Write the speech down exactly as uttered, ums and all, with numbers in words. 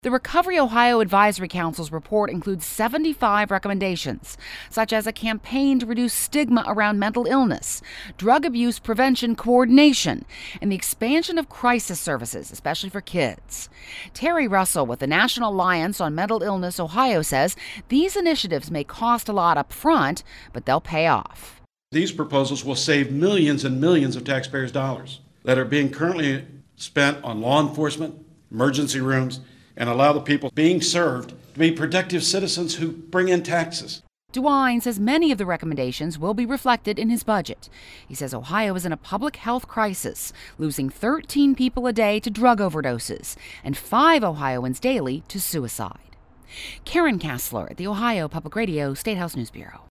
The Recovery Ohio Advisory Council's report includes seventy-five recommendations, such as a campaign to reduce stigma around mental illness, drug abuse prevention coordination, and the expansion of crisis services, especially for kids. Terry Russell with the National Alliance on Mental Illness Ohio says these initiatives may cost a lot up front, but they'll pay off. These proposals will save millions and millions of taxpayers' dollars that are being currently spent on law enforcement, emergency rooms, and allow the people being served to be productive citizens who bring in taxes. DeWine says many of the recommendations will be reflected in his budget. He says Ohio is in a public health crisis, losing thirteen people a day to drug overdoses and five Ohioans daily to suicide. Karen Kassler at the Ohio Public Radio State House News Bureau.